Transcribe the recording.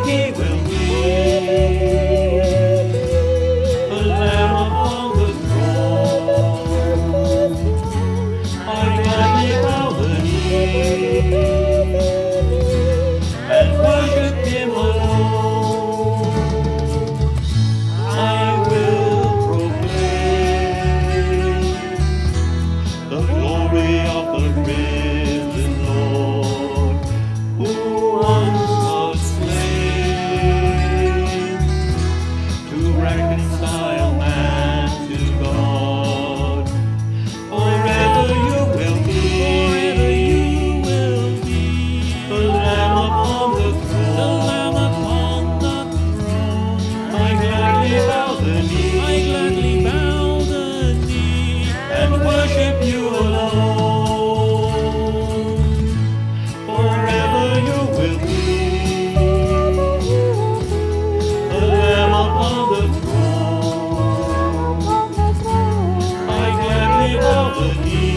He will be the Lamb upon the throne. I gladly bow the knee and worship Him alone. I will proclaim the glory of the risen Lord, who once was slain to reconcile man to God. Forever you will be the Lamb upon the throne. I gladly bow the knee and worship you alone. Forever you will be the Lamb upon the throne. I gladly bow the knee